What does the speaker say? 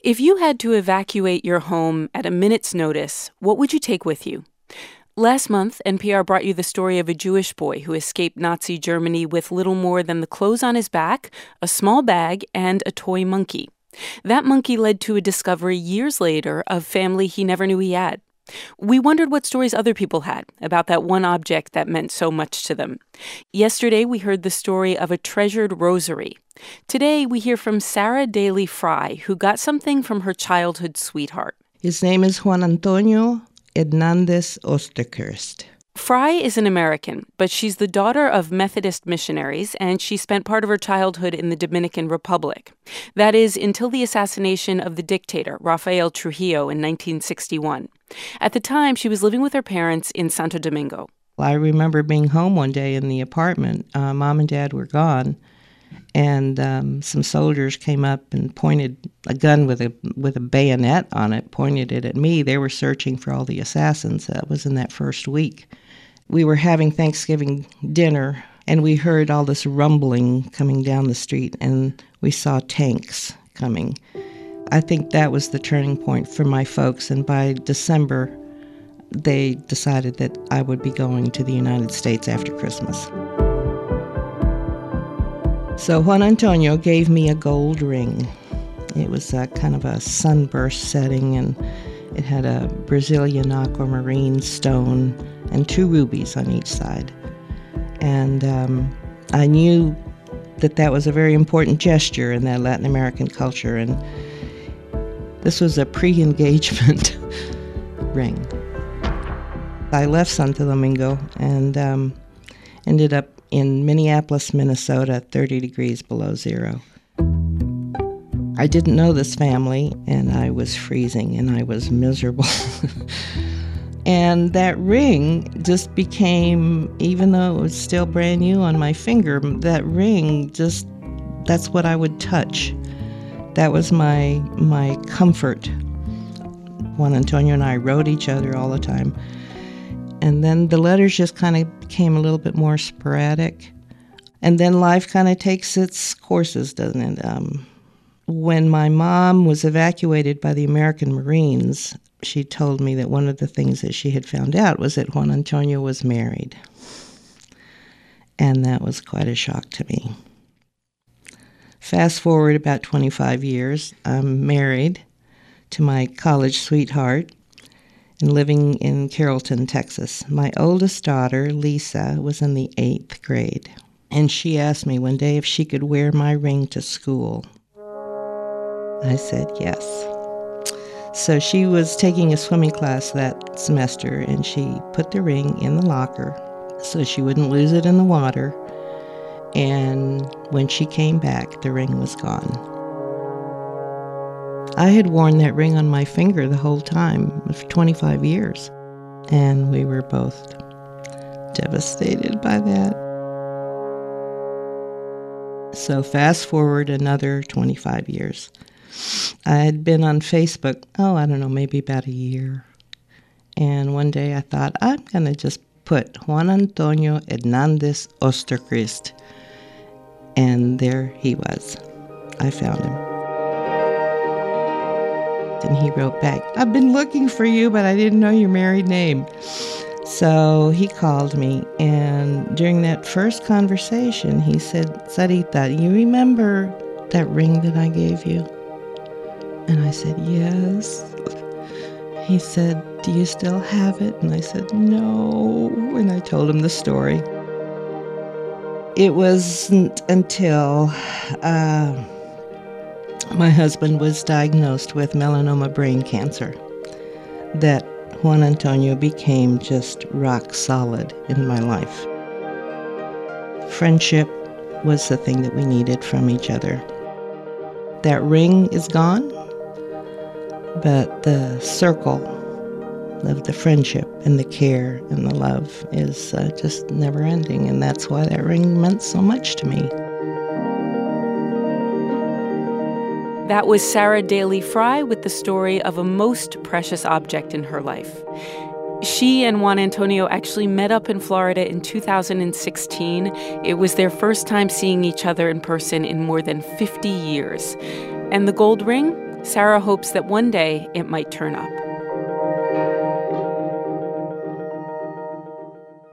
If you had to evacuate your home at a minute's notice, what would you take with you? Last month, NPR brought you the story of a Jewish boy who escaped Nazi Germany with little more than the clothes on his back, a small bag, and a toy monkey. That monkey led to a discovery years later of family he never knew he had. We wondered what stories other people had about that one object that meant so much to them. Yesterday, we heard the story of a treasured rosary. Today, we hear from Sarah Daly Fry, who got something from her childhood sweetheart. His name is Juan Antonio Hernandez Osterkirst. Fry is an American, but she's the daughter of Methodist missionaries, and she spent part of her childhood in the Dominican Republic. That is, until the assassination of the dictator, Rafael Trujillo, in 1961. At the time, she was living with her parents in Santo Domingo. I remember being home one day in the apartment. Mom and Dad were gone, and some soldiers came up and pointed a gun with a bayonet on it, pointed it at me. They were searching for all the assassins. That was in that first week. We were having Thanksgiving dinner, and we heard all this rumbling coming down the street, and we saw tanks coming. I think that was the turning point for my folks, and by December, they decided that I would be going to the United States after Christmas. So Juan Antonio gave me a gold ring. It was a kind of a sunburst setting, and it had a Brazilian aquamarine stone and 2 rubies on each side. And I knew that was a very important gesture in that Latin American culture, and this was a pre-engagement ring. I left Santo Domingo and ended up in Minneapolis, Minnesota, 30 degrees below zero. I didn't know this family, and I was freezing, and I was miserable. And that ring just became, even though it was still brand new on my finger, that ring that's what I would touch. That was my comfort. Juan Antonio and I wrote each other all the time. And then the letters just kind of became a little bit more sporadic. And then life kind of takes its courses, doesn't it? When my mom was evacuated by the American Marines, she told me that one of the things that she had found out was that Juan Antonio was married. And that was quite a shock to me. Fast forward about 25 years, I'm married to my college sweetheart and living in Carrollton, Texas. My oldest daughter, Lisa, was in the 8th grade. And she asked me one day if she could wear my ring to school. I said yes. So she was taking a swimming class that semester, and she put the ring in the locker so she wouldn't lose it in the water. And when she came back, the ring was gone. I had worn that ring on my finger the whole time, for 25 years. And we were both devastated by that. So fast forward another 25 years. I had been on Facebook, I don't know, maybe about a year. And one day I thought, I'm going to just put Juan Antonio Hernandez Osterkirst. And there he was. I found him. And he wrote back, I've been looking for you, but I didn't know your married name. So he called me, and during that first conversation, he said, Sarita, you remember that ring that I gave you? And I said, yes. He said, do you still have it? And I said, no. And I told him the story. It wasn't until my husband was diagnosed with melanoma brain cancer that Juan Antonio became just rock solid in my life. Friendship was the thing that we needed from each other. That ring is gone, but the circle of the friendship and the care and the love is just never ending, and that's why that ring meant so much to me. That was Sarah Daly Fry with the story of a most precious object in her life. She and Juan Antonio actually met up in Florida in 2016. It was their first time seeing each other in person in more than 50 years. And the gold ring? Sarah hopes that one day it might turn up.